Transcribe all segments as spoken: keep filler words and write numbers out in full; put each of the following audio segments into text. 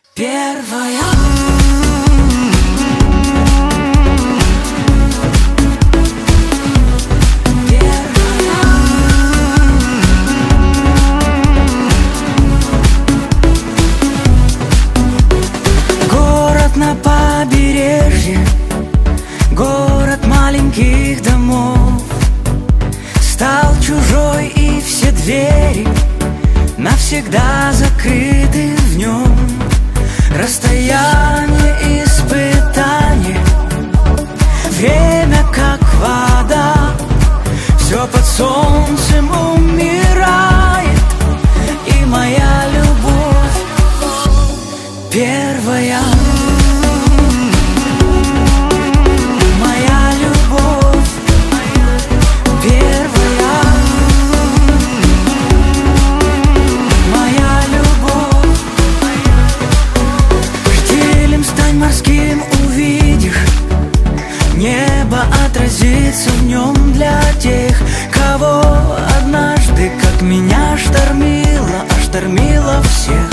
Первая. На побережье, город маленьких домов, стал чужой, и все двери навсегда закрыты в нем. Расстояние, испытание, время как вода, все под солнцем умирает, и моя любовь первая. Небо отразится в нем для тех, кого однажды, как меня, штормило, а штормило всех.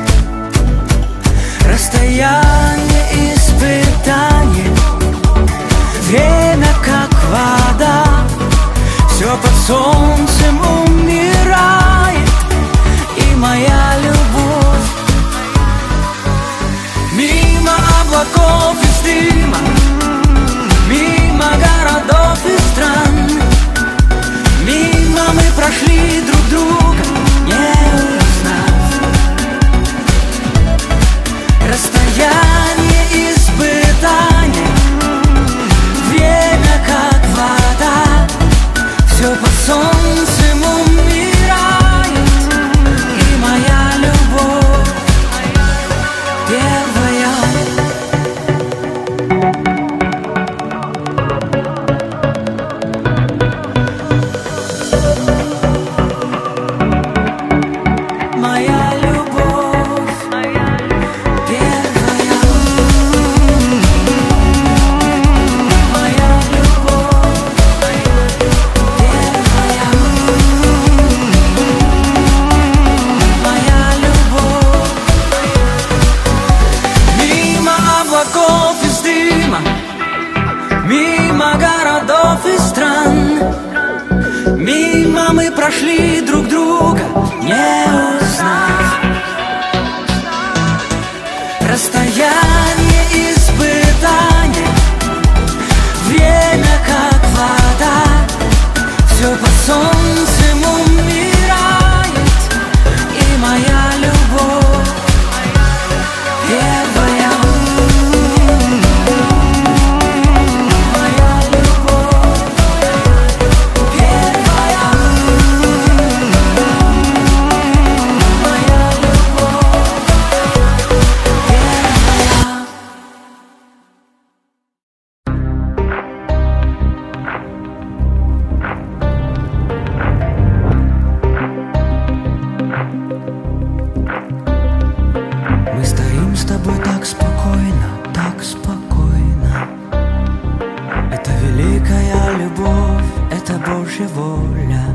Расстояние, испытание, время как вода, все под солнцем умирает, и моя любовь мимо облаков из дыма, мимо городов и стран, мимо мы прошли друг друга, не узнав. Расстояние, испытание, время как вода, все под солнцем умирает, и моя любовь первая. Из дыма, мимо городов и стран, мимо мы прошли друг друга, не узнав. Расстояние, испытание, время как вода, все под солнцем умирает, и моя любовь первая. Мы стоим с тобой так спокойно, так спокойно. Это великая любовь, это Божья воля.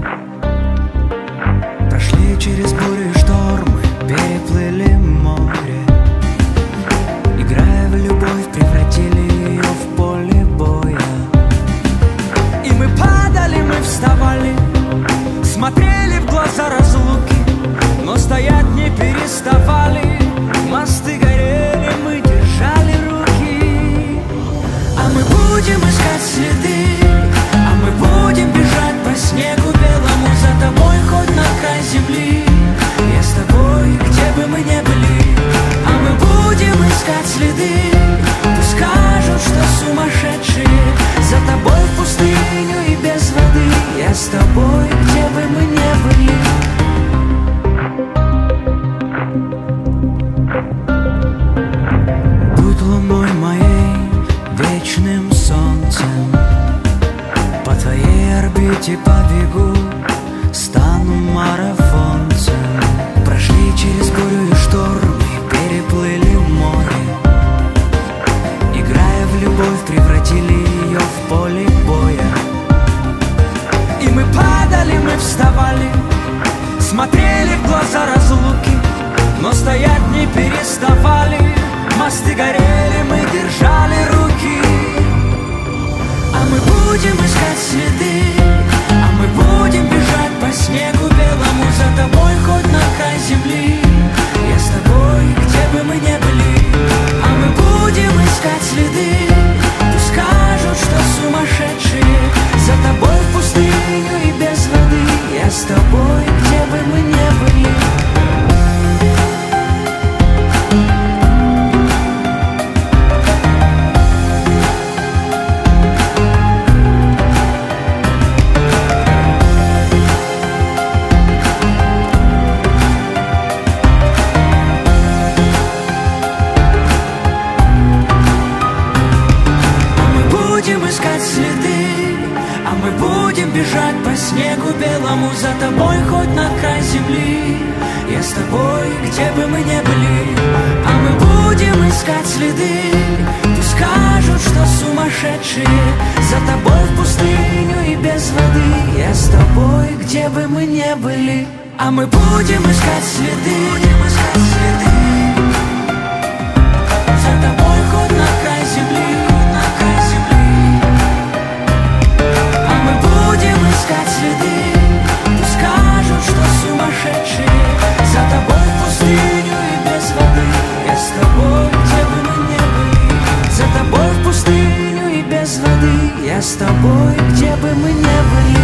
Прошли через бури и штормы, переплыли море. Играя в любовь, превратили ее в поле боя. И мы падали, мы вставали, смотрели в глаза разлуки, но стоять не переставали. Мосты горели, мы держали руки. А мы будем искать следы, а мы будем бежать по снегу белому за тобой хоть на край земли. Я с тобой, где бы мы ни были. А мы будем искать следы, пусть скажут, что сумасшедшие. За тобой в пустыню и без воды. Я с тобой, где бы мы ни были. Будь луной моей, вечным солнцем, по твоей орбите побегу, стану марафонцем. Прошли через бурю и штормы, переплыли море. Играя в любовь, превратили ее в поле боя. И мы падали, мы вставали, смотрели в глаза разлуки, но стоять не переставали. звезды горели, мы держали руки. А мы будем искать следы, а мы будем бежать по снегу белому за тобой хоть на край земли. Я с тобой, где бы мы ни были. А мы будем искать следы, пусть скажут, что сумасшедшие. За тобой в пустыню и без воды. Я с тобой, где бы мы ни были. Бежать по снегу белому за тобой хоть на край земли. Я с тобой, где бы мы ни были. А мы будем искать следы, пусть скажут, что сумасшедшие. За тобой в пустыню и без воды. Я с тобой, где бы мы ни были. А мы будем искать следы, будем искать следы. За тобой хоть на край земли, на край земли. Будем искать следы, пусть скажут, что сумасшедшие. За тобой в пустыню и без воды. Я с тобой, где бы мы ни были. За тобой в пустыню и без воды. Я с тобой, где бы мы ни были.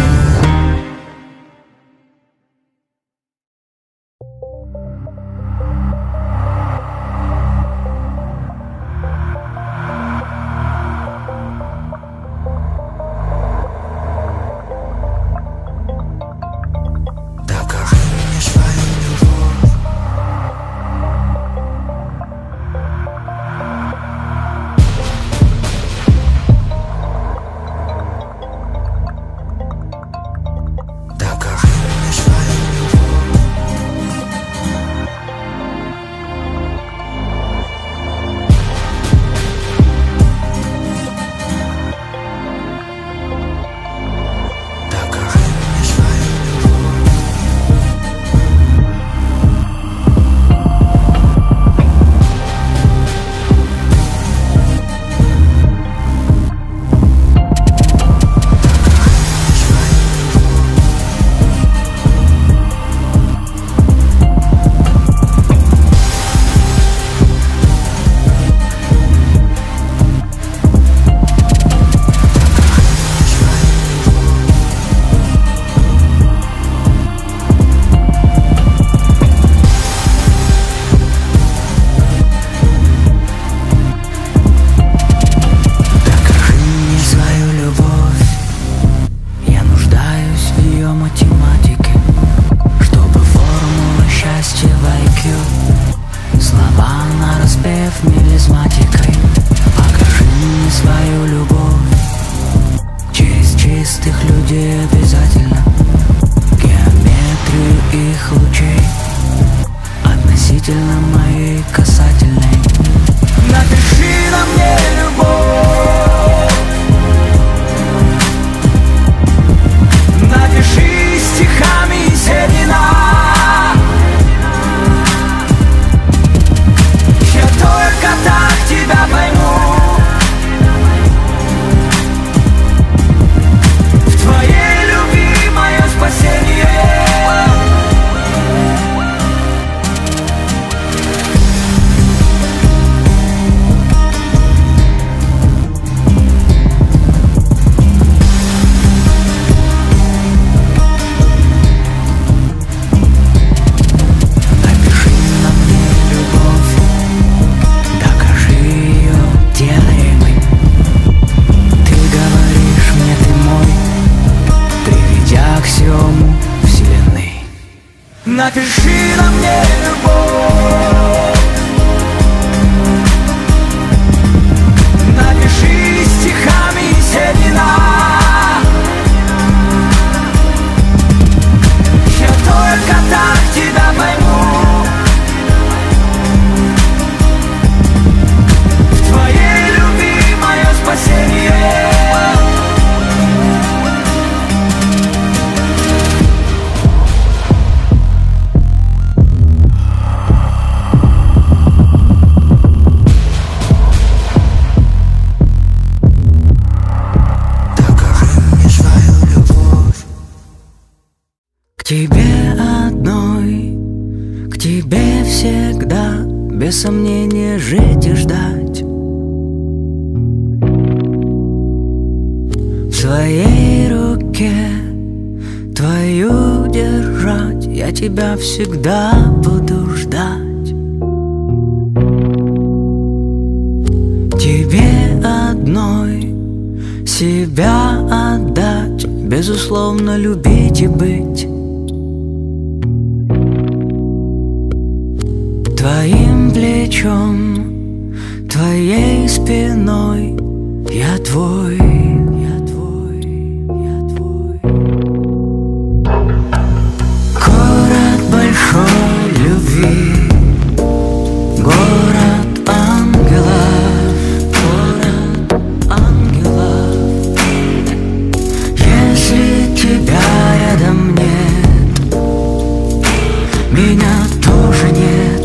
без сомнения жить и ждать. В своей руке твою держать, я тебя всегда буду ждать. Тебе одной себя отдать, безусловно любить и быть. Твоим плечом, твоей спиной я твой, я твой, я твой. Город большой любви, город ангелов, город ангелов. Если тебя рядом нет, меня тоже нет.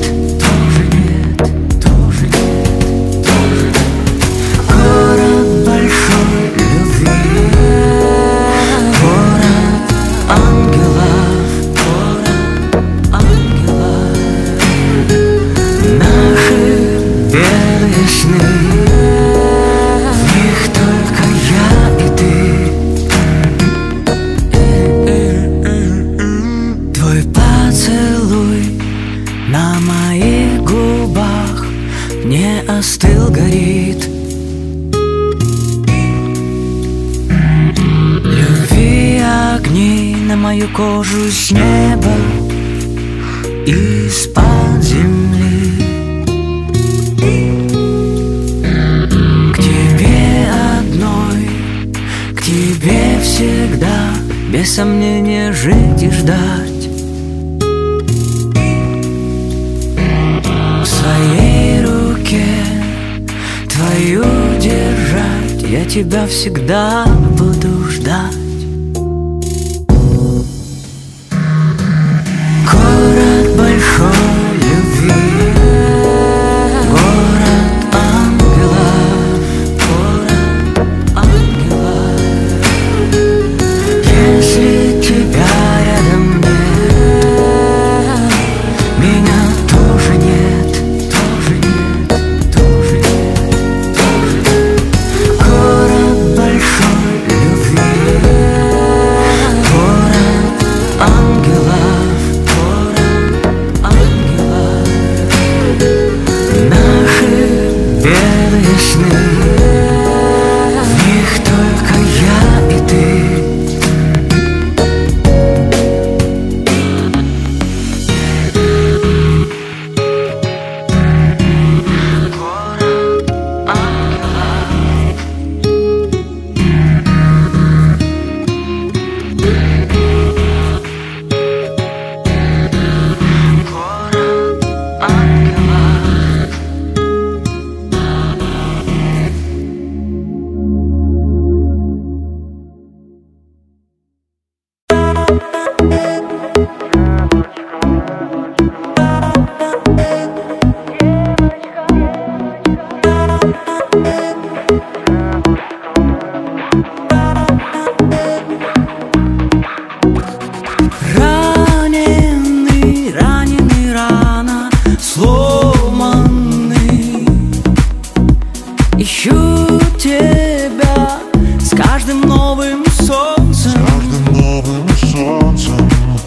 Остыл, горит. Любви огни на мою кожу с неба, из-под земли. К тебе одной, к тебе всегда, без сомнения жить и ждать. В своей руке твою держать, я тебя всегда буду ждать. Город большой любви, город ангелов, город ангелов. Если тебя рядом нет, меня тоже нет, тоже нет, тоже нет. Город большой любви, город ангелов, город ангелов. Наши белые сны, в них только я и ты. Раненый, раненый рано, сломанный. Ищу тебя с каждым новым солнцем, с каждым новым солнцем.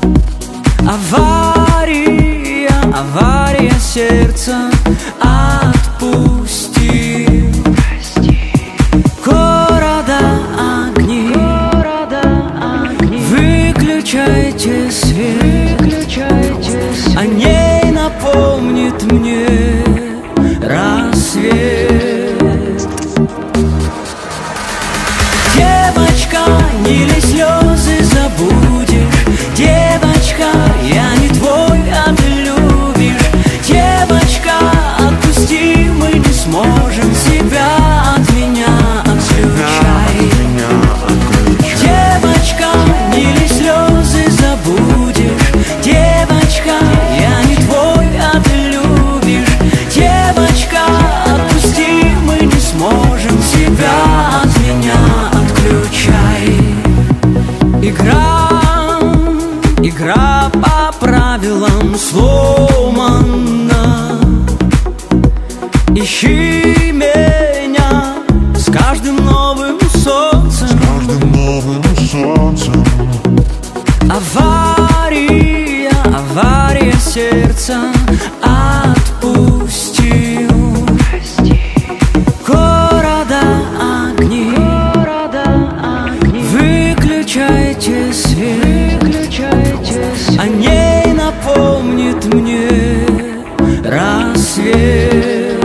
Авария, авария сердца, отпусти. Города огни, выключайте свет, о ней напомнит мне рассвет. Девочка, не лей слезы, забудешь. Девочка, я не твой, а ты любишь. Девочка, отпусти, мы не сможем себя от меня отключай. Девочка, не лей слезы, забудешь. Девочка, я не твой, а ты любишь. Девочка, отпусти, мы не сможем себя от меня отключай. Игра, игра по правилам сломана. ищи меня с каждым новым солнцем, с каждым новым солнцем. Авария, авария сердца, отпусти. Города огни, выключайте свет, о ней напомнит мне рассвет.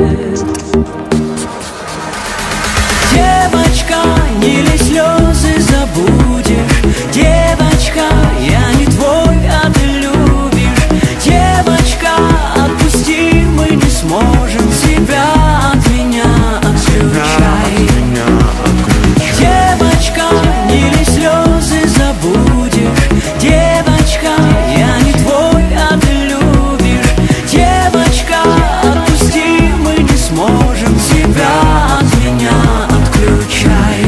Девочка, не лей слезы, забудешь. Девочка, я не твой, а ты любишь. Девочка, отпусти, мы не сможем. Себя от меня отключай. Девочка, не лей слезы, забудешь. Девочка, я не твой, а ты любишь. Девочка, отпусти, мы не сможем. Себя от меня отключай.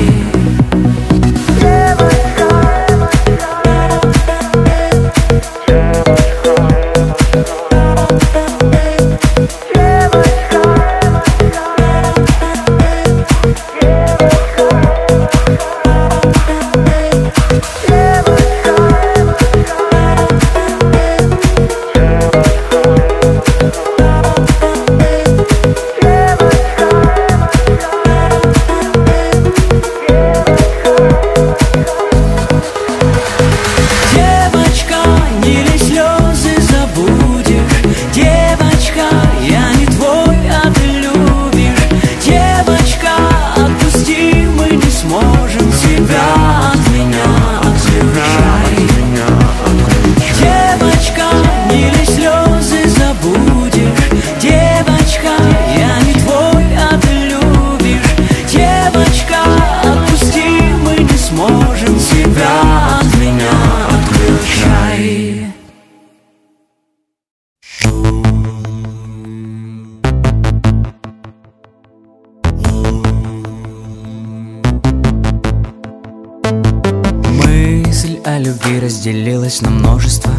О любви разделилась на множество.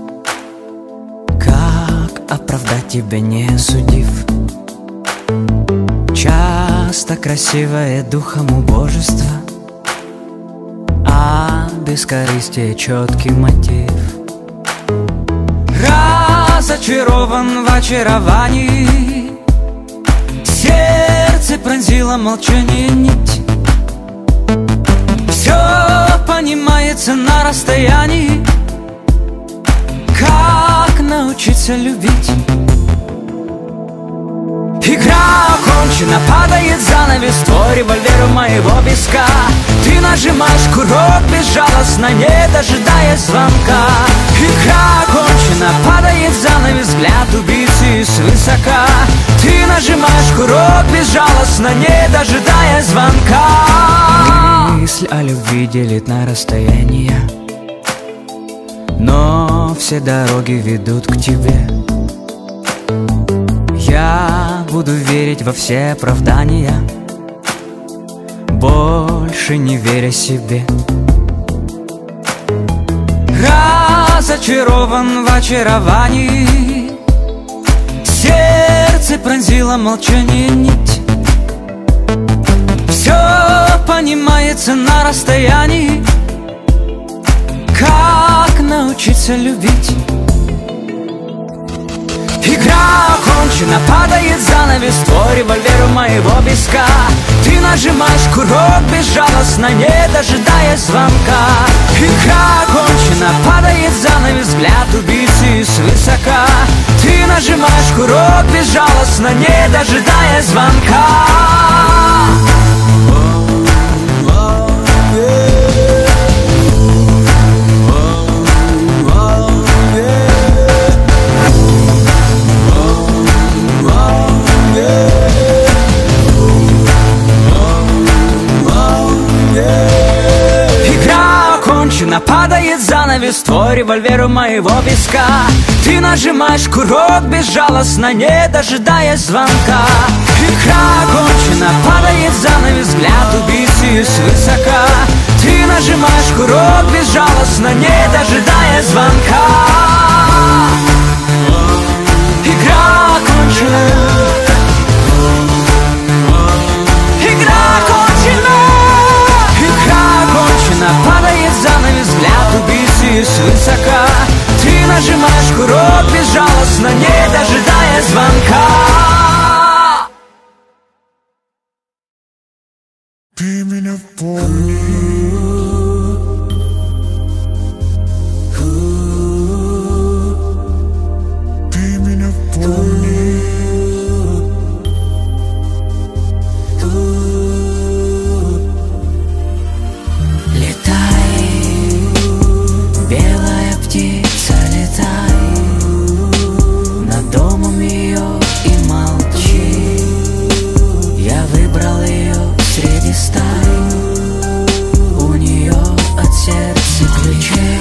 Как оправдать тебя, не осудив? Часто красивое духом убожество, а бескорыстие четкий мотив. Разочарован в очаровании, сердце пронзило молчание нить. Все понимается на расстоянии. Как научиться любить? Игра окончена, падает занавес, твой револьвер у моего виска. Ты нажимаешь курок безжалостно, не дожидаясь звонка. Игра окончена, падает занавес, взгляд убийцы свысока. Ты нажимаешь курок безжалостно, не дожидаясь звонка. Мысль о любви делит на расстояние, но все дороги ведут к тебе. Я буду верить во все оправдания, больше не веря себе. Разочарован в очаровании, сердце пронзило молчание нить. Все понимается на расстоянии. Как научиться любить? Игра окончена, падает занавес, твой револьвер у моего виска. Ты нажимаешь курок безжалостно, не дожидаясь звонка. Игра окончена, падает занавес, взгляд убийцы свысока. Ты нажимаешь курок безжалостно, не дожидаясь звонка. Падает занавес, твой револьвер у моего виска. Ты нажимаешь курок безжалостно, не дожидаясь звонка. Игра окончена, падает занавес, взгляд убийцы свысока. Ты нажимаешь курок безжалостно, не дожидаясь звонка. Игра окончена. помни. Ты меня помни. Летай, белая птица, летай над домом ее и молчи. Я выбрал ее среди стаи, у нее от сердца ключей.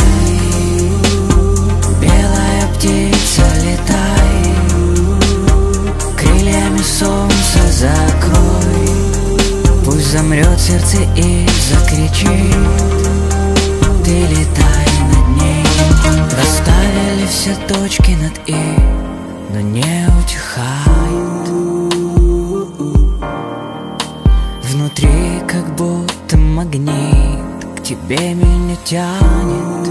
Белая птица, летай, крыльями солнца закрой. Пусть замрет сердце и закричит. Ты летай над ней. Расставили все точки над «и», но не утихает. Внутри как будто магнит, к тебе меня тянет.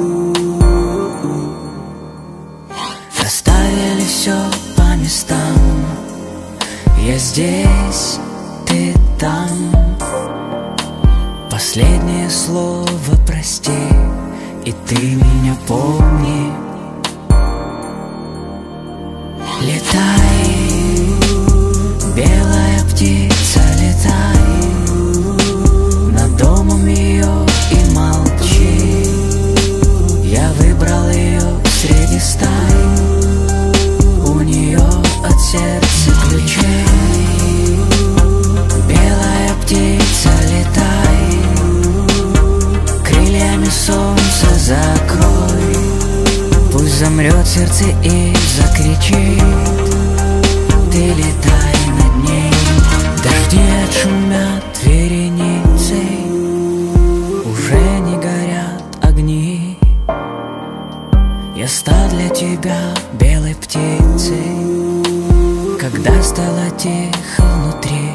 Расставили все по местам. Я здесь, ты там. Последнее слово прости, и ты меня помни. Летай, белая птица, летай над домом ее и молчи. Я выбрал ее среди стаи, у нее от сердца ключей. Белая птица, летай, крыльями солнца закрой. Пусть замрет сердце и закричит. Ты летай над ней. Дожди отшумят вереницей, уже не горят огни. Я стал для тебя белой птицей, когда стало тихо внутри.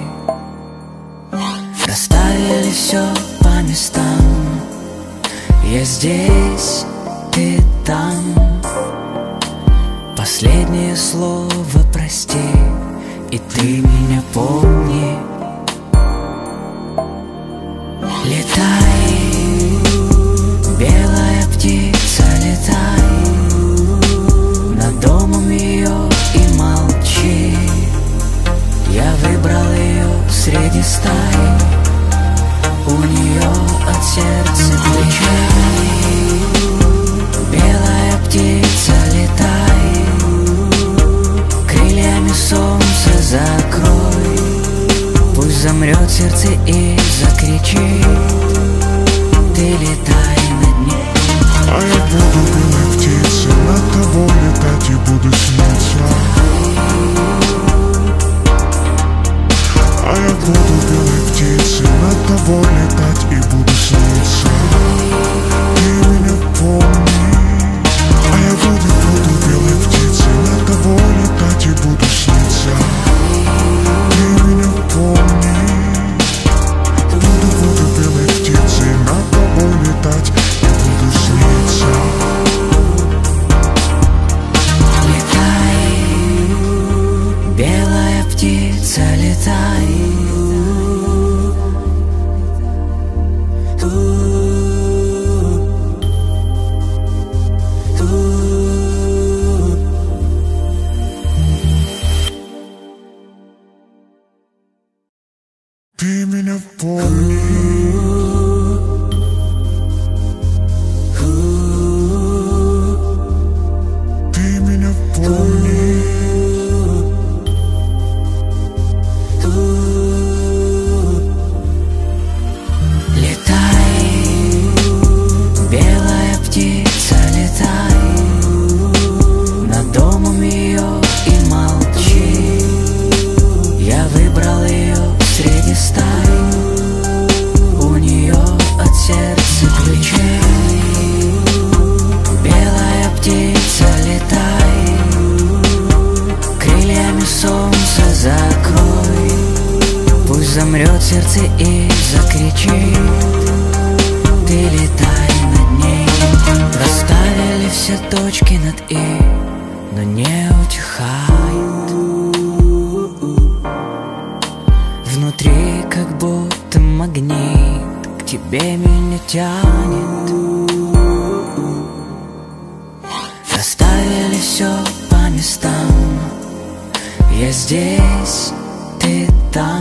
Расставили все по местам. Я здесь, ты там. Последнее слово прости, и ты меня помни. Летай, белая птица, летай над домом ее и молчи. Я выбрал ее среди стаи, у нее от сердца ключей. Белая птица, летай, крыльями солнца закрой. Пусть замрет сердце и закричит. Ты летай над ней. А я буду белой птицей, над тобой летать и буду сниться. А я буду белой птицей, над тобой летать и буду сниться. Ты меня помни. А я буду, буду белой птицей, над тобой летать и буду сниться. Ты меня помни. Буду, буду белой птицей, над тобой летать и буду сниться. Летай, белая птица, летай. Ты меня помни. Ты меня помни. Летай, белая птица, летай над домом ее и молчи. Я выбрал ее среди стаи, у нее от сердца ключей. Белая птица, летай, крыльями солнца закрой. Пусть замрет сердце и закричит. Ты летай над ней. Расставили все точки над «и», но не утихает. Внутри как будто магнит, к тебе меня тянет. Расставили все по местам. Я здесь, ты там.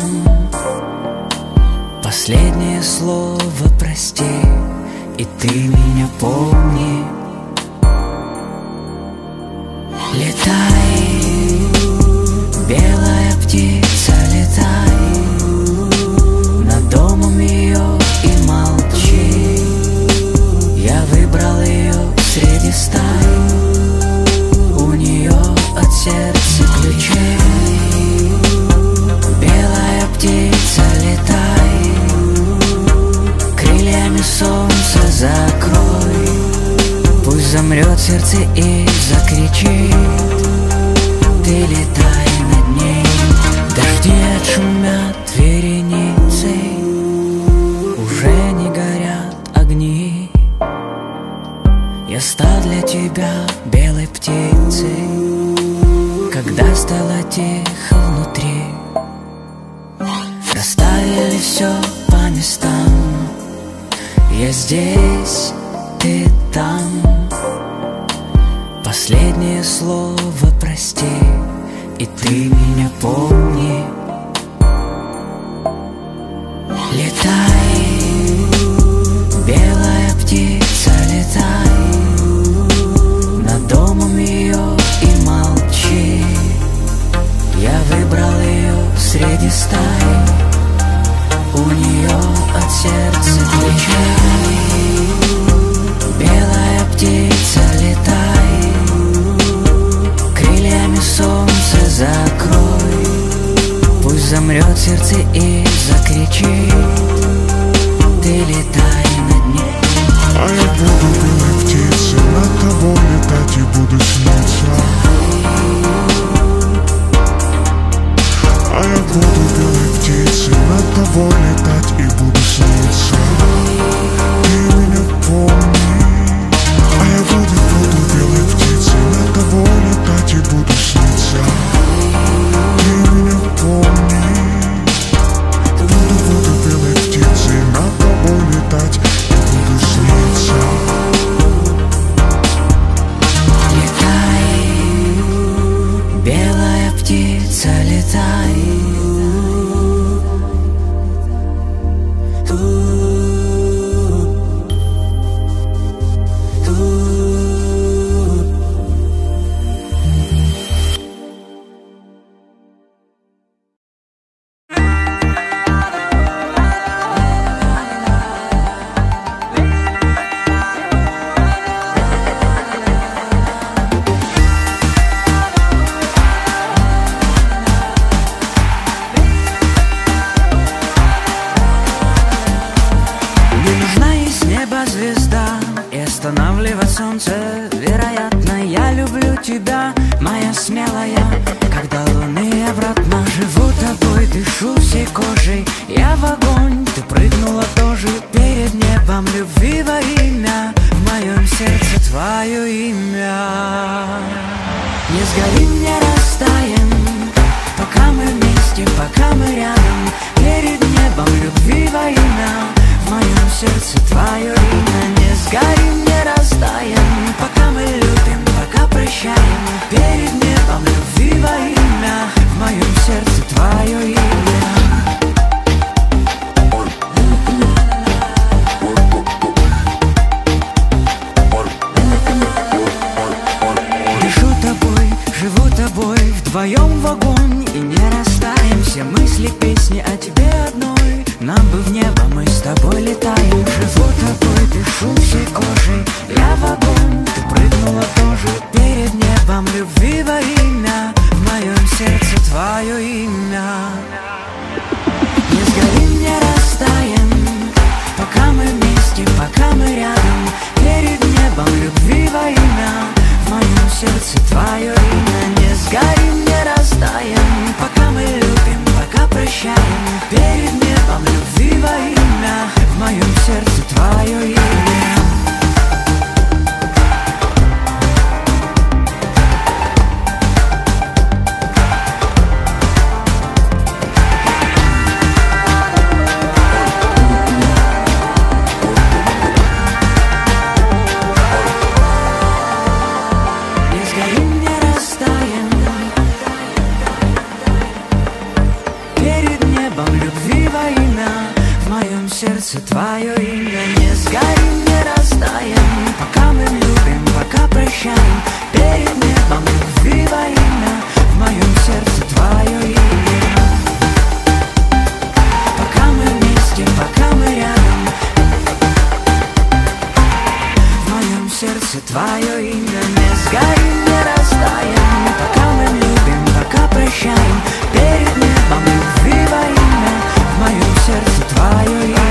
Последнее слово прости, и ты меня помни. Летай, белая птица, летай над домом ее и молчи. Я выбрал ее среди стай, у нее от сердца ключи. Белая птица, летай, крыльями солнце закрой. Пусть замрет сердце и закричит. Ты летай над ней. Дожди отшумят вереницей, уже не горят огни. Я стал для тебя белой птицей, когда стало тихо внутри. Расставили все по местам. Я здесь, ты там. Последнее слово прости, и ты меня помни. Летай, белая птица, летай над домом ее и молчи. Я выбрал ее среди стай, у нее от сердца ключи. Белая птица, летай, крыльями солнце закрой. Пусть замрет сердце и закричит. Ты летай над ней. А я буду белой птицей, над тобой летать и буду сниться. А я буду белой птицей, над тобой летать и буду сниться. Ты меня помни. А я буду, буду белой птицей, над тобой летать и буду сниться. Ты меня помни. Буду, буду белой птицей, над тобой летать и буду сниться. Летай, белая птица, летай. Останавливать солнце, вероятно, я люблю тебя, моя смелая. Когда луны обратно, живу тобой, дышу всей кожей. Я в огонь, ты прыгнула тоже перед небом любви во имя. В моем сердце твое имя. Не сгорим, не растаем, пока мы вместе, пока мы рядом. Перед небом любви во имя. В моем сердце твое имя. Не сгорим, не растаем, пока мы любим, пока прощаем. Перед небом любви во имя. В моем сердце твое имя. Дышу тобой, живу тобой, вдвоем в огонь и не растаем. Все мысли, песни о тебе одной. Нам бы в небо, мы с тобой летаем. Живу тобой, дышу всей кожей. Я в огонь, ты прыгнула тоже перед небом любви во имя. В моем сердце твое имя. Не сгорим, не растаем, пока мы вместе, пока мы рядом. Перед небом любви во имя. В моем сердце твое имя. Не сгорим, не растаем, пока мы любим, пока прощаем. Перед небом любви во имя. В моем сердце твое имя. сердце твое имя. Не сгорим, не растаем, пока мы любим, пока прощаем. Перед небом любви во имя, в моем сердце твое имя. Пока мы вместе, пока мы рядом, в моем сердце твое имя. Не сгорим, не растаем, пока мы любим, пока прощаем. Перед небом любви во имя, в моем сердце твое имя.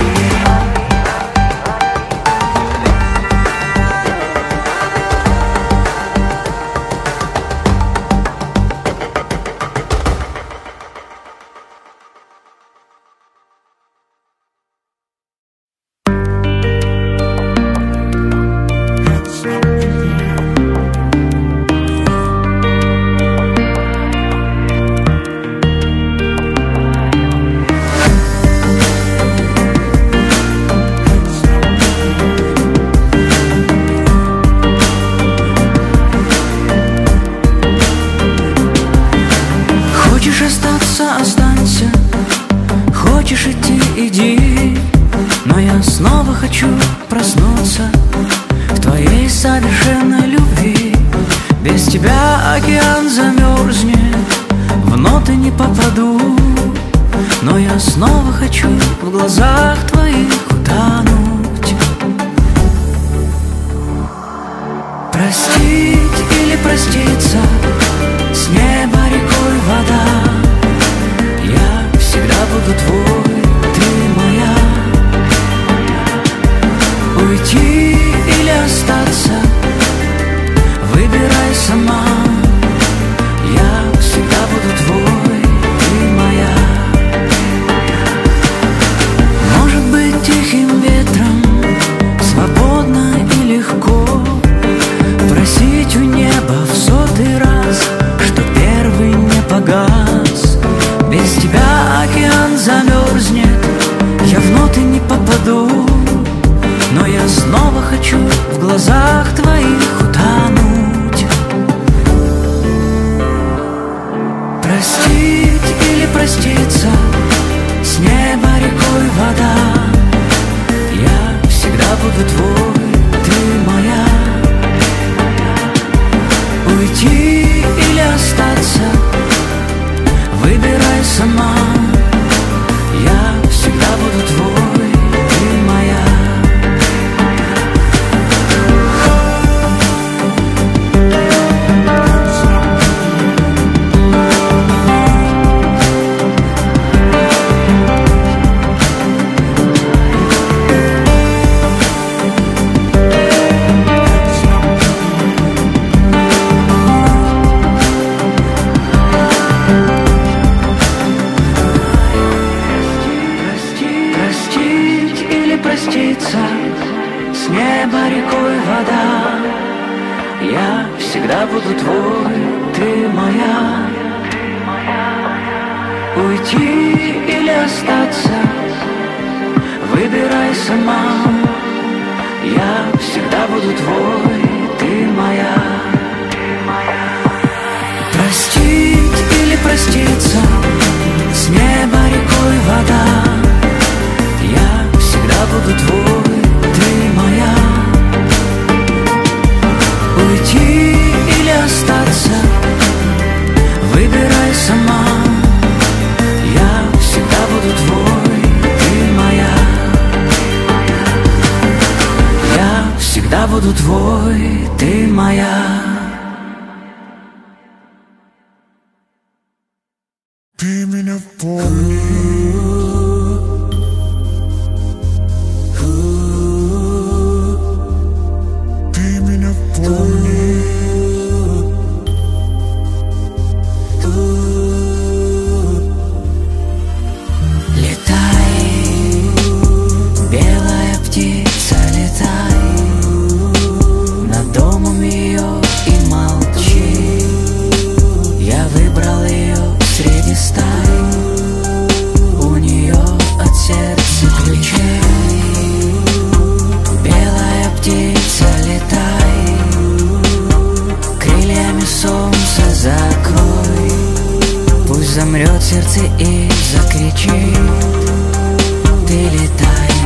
Останься, хочешь идти, иди. Но я снова хочу проснуться в твоей совершенной любви. Без тебя океан замерзнет, в ноты не попаду. Но я снова хочу в глазах твоих утонуть. Простить или проститься, с неба рекой вода. Я всегда буду твой, ты моя. Уйти или остаться, выбирай сама. Я всегда буду твой, ты моя. Может быть тихим ветром, свободно и легко просить у неба в сотый раз, что первый не погас. Без тебя океан замерзнет, я в ноты не попаду. Но я снова хочу в глазах твоих утонуть. Простить или проститься, с неба рекой вода. Я всегда буду твой, ты моя. Уйти или остаться, выбирай сама. Я всегда буду твой, ты моя. С неба рекой вода. Я всегда буду твой, ты моя. Уйти или остаться, выбирай сама. Я всегда буду твой, ты моя. Простить или проститься, с неба рекой вода. Я всегда буду твой, ты моя. Уйти или остаться, выбирай сама. Я всегда буду твой, ты моя. Я всегда буду твой, ты моя. Ты меня помни. Замрет сердце и закричит. Ты летай.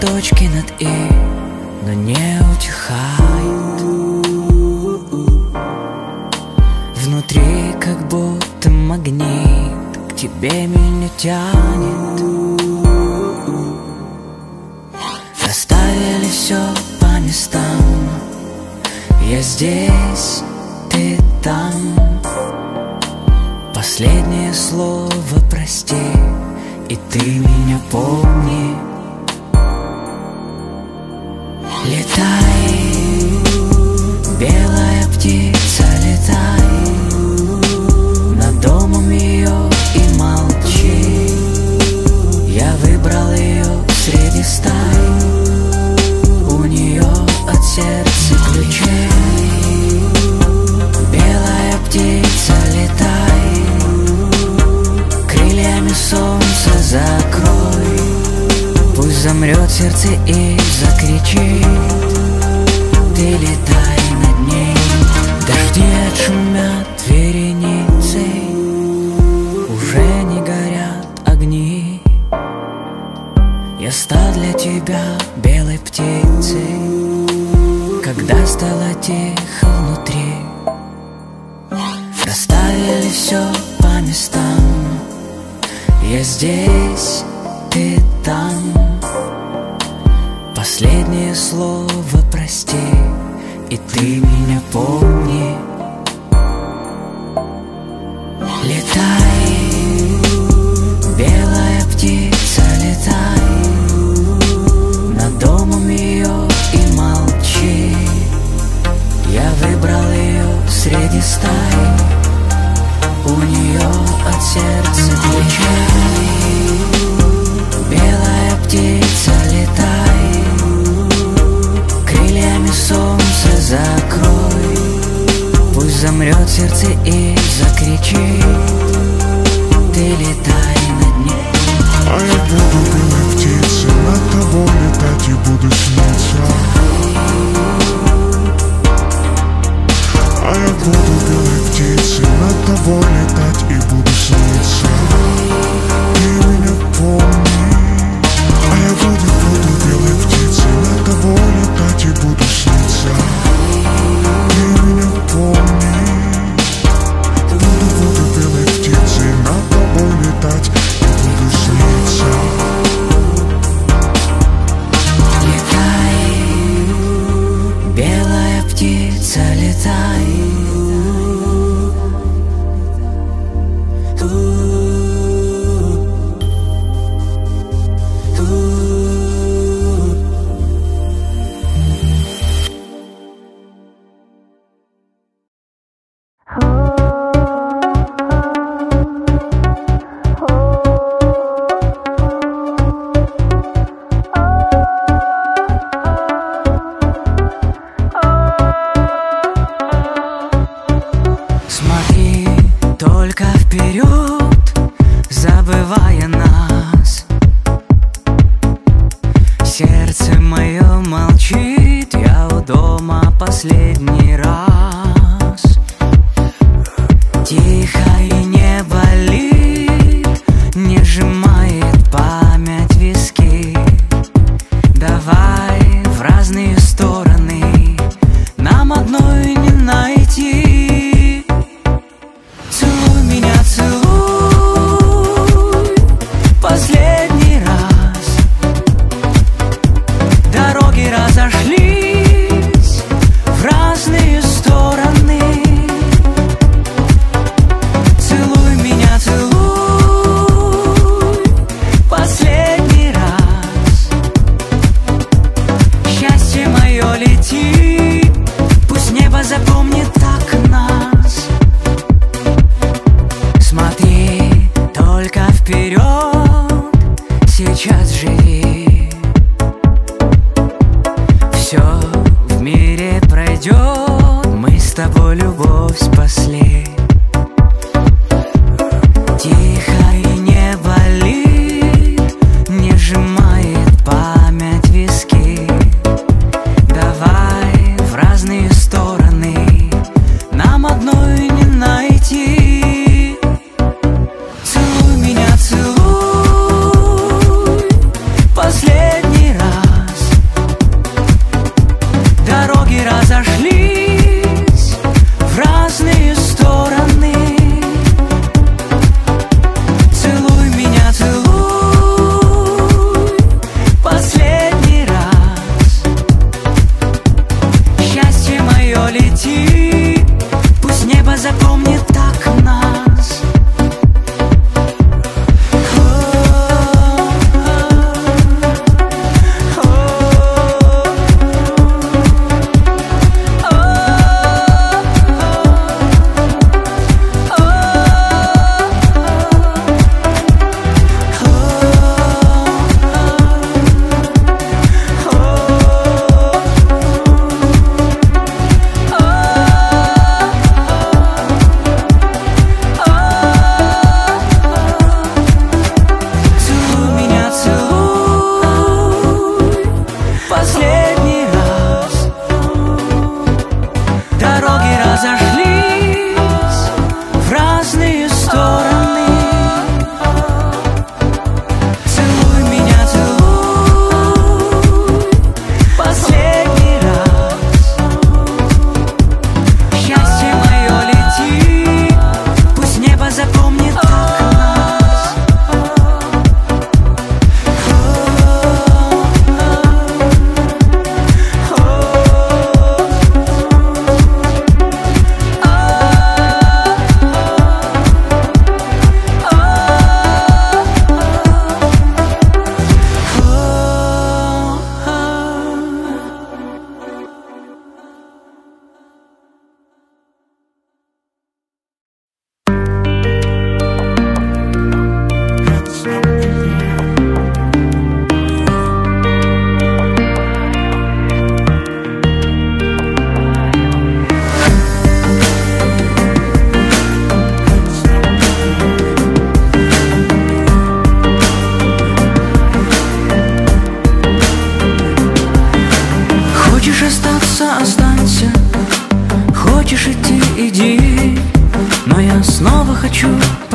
точки над «и», но не утихает. Внутри как будто магнит к тебе меня тянет. Расставили все по местам. Я здесь, ты там. Последнее слово прости, и ты меня помни. Летай, белая птица, летай над домом ее и молчи. Я выбрал ее среди стай, у нее от сердца ключей. Белая птица, летай, крыльями солнце закрой. Пусть замрет сердце и закричит. Ты летай над ней. Дожди отшумят вереницей, уже не горят огни. Я стал для тебя белой птицей, когда стало тихо внутри. Расставили все по местам. Я здесь, ты там. Последнее слово прости, и ты меня помни. Летай, белая птица, летай над домом ее и молчи. Я выбрал ее среди стай, у нее от сердца ключей. Белая птица, летай, крыльями солнце закрой. Пусть замрет сердце и закричит. Ты летай над ней. А я буду белой птицей, над тобой летать и буду сниться. А я буду белой птицей, над тобой летать и буду сниться. Ты меня помни. А я буду, буду белой птицей, над тобой летать и буду сниться. Ты меня помни. Буду, буду белой птицей, над тобой летать и буду сниться. Летай, белая птица, летай. Смотри только вперед, забывая нас. Сердце мое молчит, я у дома последний раз. Тихо и не болит, не сжимает память виски. Давай в разные стороны, нам одной не найти. Целуй меня, целуй последний раз. Дороги разошлись в раз.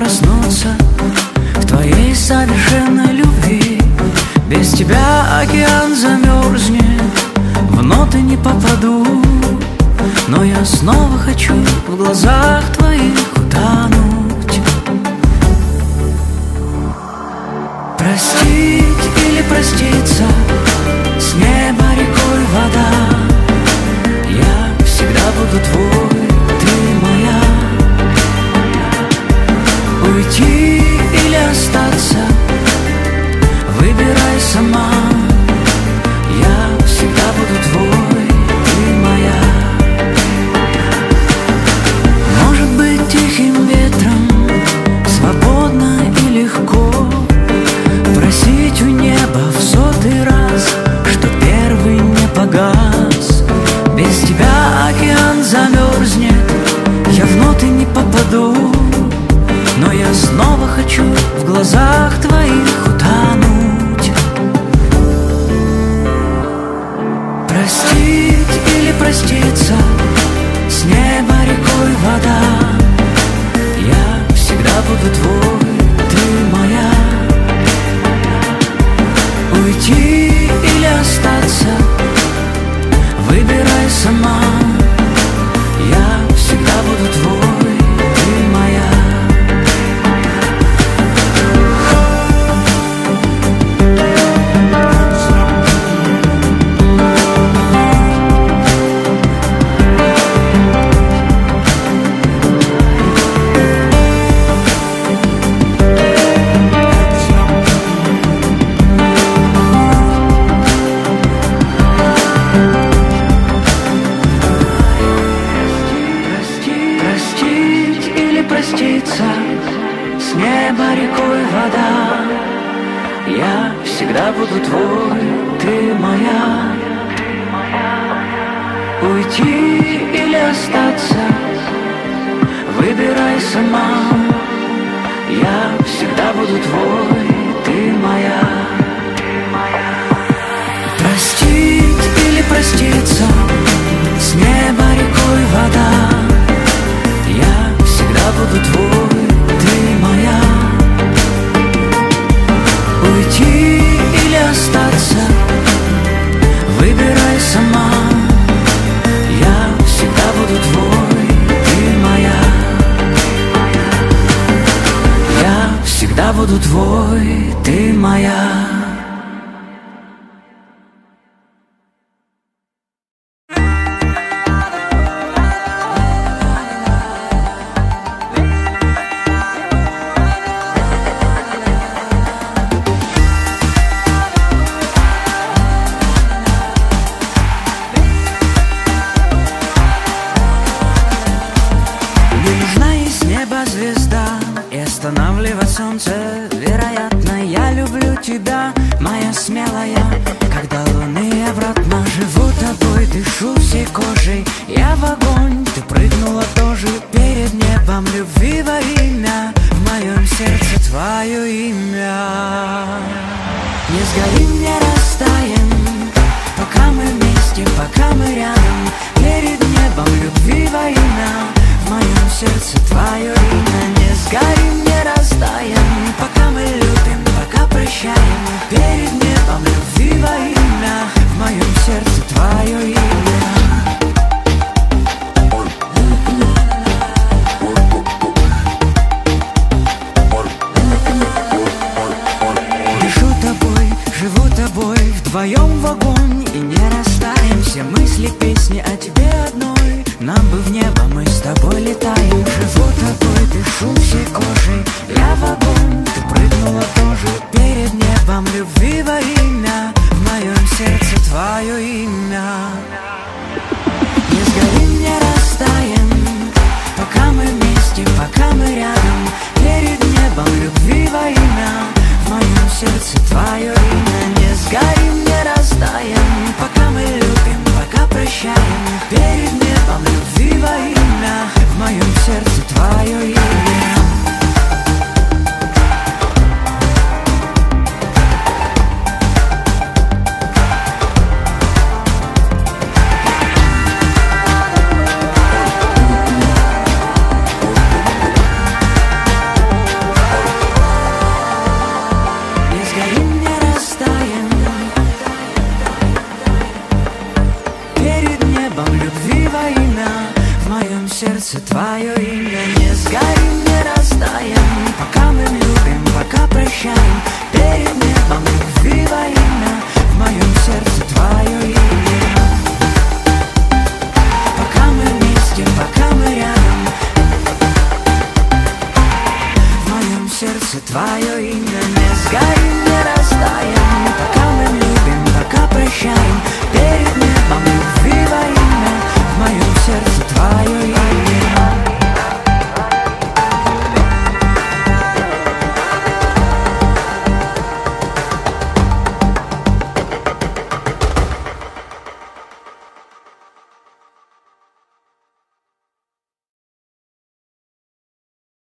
проснуться в твоей совершенной любви. Без тебя океан замерзнет, в ноты не попаду, но я снова хочу в глазах твоих утонуть. Простить или проститься, с неба рекой вода. Я всегда буду твой, ты моя. Уйти или остаться, выбирай сама. Я всегда буду твой, ты моя. Может быть, тихим ветром, свободно и легко просить у неба в сотый раз, что первый не погас. Без тебя океан замерзнет, я в ноты не попаду, но я снова хочу в глазах твоих утонуть. Простить или проститься, с неба рекой вода. Я всегда буду твой, ты моя. Уйти или остаться, выбирай сама. Я всегда буду твой, ты моя. С неба рекой вода. Я всегда буду твой, ты моя. Уйти или остаться, выбирай сама. Я всегда буду твой, ты моя. Простить или проститься, с неба рекой вода. Я всегда буду твой, ты моя. Уйти или остаться, выбирай сама. Я всегда буду твой, ты моя. Я всегда буду твой, ты моя. Останавливать солнце, вероятно, я люблю тебя, моя смелая. Когда луны обратно живу тобой, дышу всей кожей. Я в огонь, ты прыгнула тоже перед небом любви во имя. В моем сердце твое имя. Не сгорим, не растаем, пока мы вместе, пока мы рядом. Перед небом любви во имя. В моем сердце твое имя. Не сгорим, не растаем, пока мы любим, пока прощаем. Перед небом любви во имя. В моем сердце твое имя. Дышу тобой, живу тобой, вдвоем в огонь и не растаем. Все мысли, песни о тебе одной. Нам бы в небо, мы с тобой летаем. Живу тобой, дышу всей кожей. Я в огонь, ты прыгнула тоже перед небом любви во имя. В моем сердце твое имя. Не сгорим, не растаем, пока мы вместе, пока мы рядом. Перед небом любви во имя. В моем сердце твое имя. Не сгорим, не растаем, пока мы любим, пока прощаем. Перед небом любви во имя. В моем сердце твое имя. сердце твое имя. Не сгорим, не растаем, пока мы любим, пока прощаем. Перед небом любви во имя, в моем сердце твое имя. Пока мы вместе, пока мы рядом, в моем сердце твое имя. Не сгорим, не растаем, пока мы любим, пока прощаем. Перед небом любви во имя, в моем сердце твое имя.